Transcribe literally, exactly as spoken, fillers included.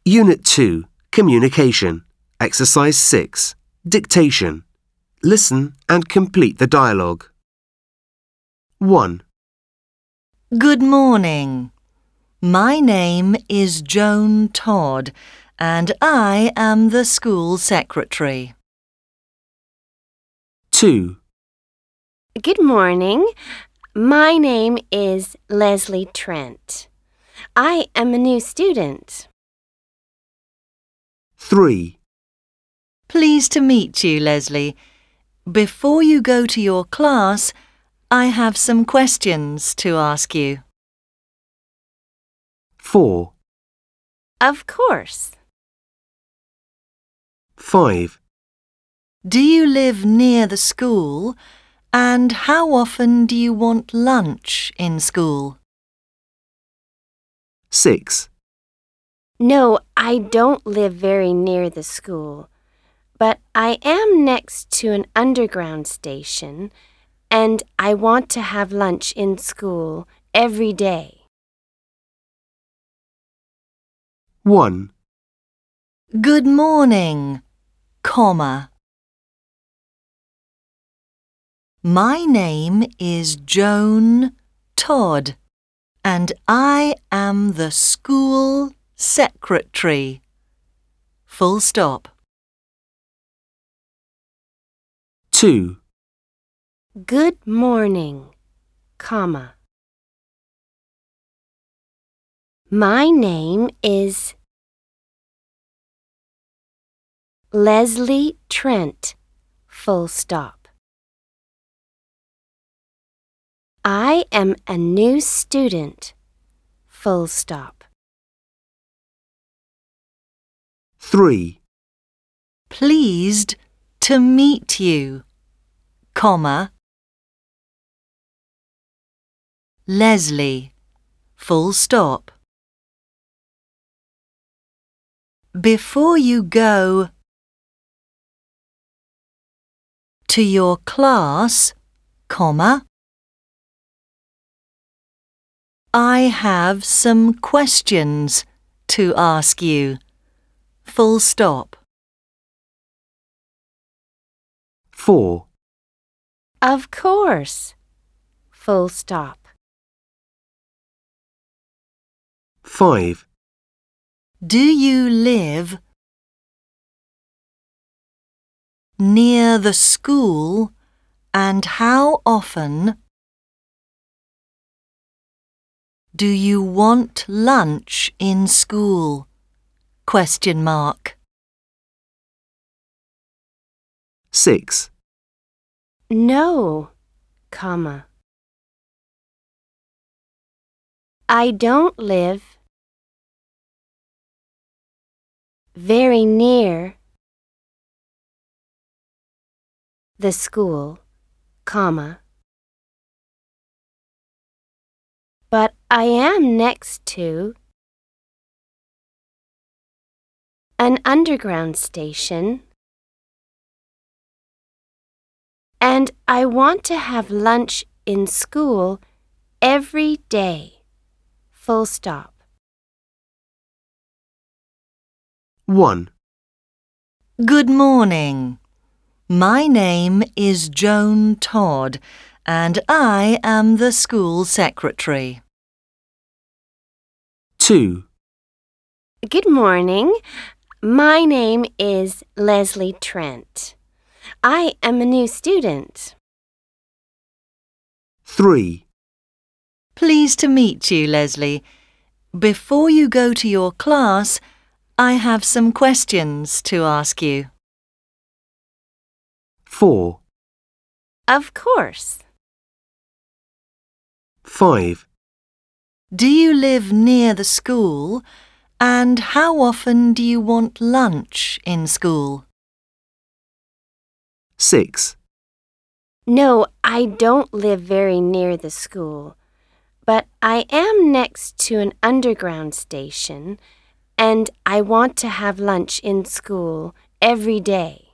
Unit two, Communication. Exercise six, Dictation. Listen and complete the dialogue. one. Good morning. My name is Joan Todd, and I am the school secretary. two. Good morning. My name is Leslie Trent. I am a new student. three. Pleased to meet you, Leslie. Before you go to your class, I have some questions to ask you. four. Of course. five. Do you live near the school? And how often do you want lunch in school? six. No, I don't live very near the school, but I am next to an underground station, and I want to have lunch in school every day. one. Good morning, comma. My name is Joan Todd, and I am the school secretary. Full stop. two. Good morning, comma. My name is Leslie Trent, full stop. I am a new student, full stop. three. Pleased to meet you, comma. Leslie, full stop. Before you go to your class, comma, I have some questions to ask you. Full stop. four. Of course, full stop. five. Do you live near the school, and how often do you want lunch in school? Question mark. six. No, comma. I don't live very near the school, comma. But I am next to an underground station, and I want to have lunch in school every day. Full stop. one. Good morning. My name is Joan Todd, and I am the school secretary. two. Good morning. My name is Leslie Trent. I am a new student. three. Pleased to meet you, Leslie. Before you go to your class, I have some questions to ask you. four. Of course. five. Do you live near the school? And how often do you want lunch in school? six. No, I don't live very near the school, but I am next to an underground station, and I want to have lunch in school every day.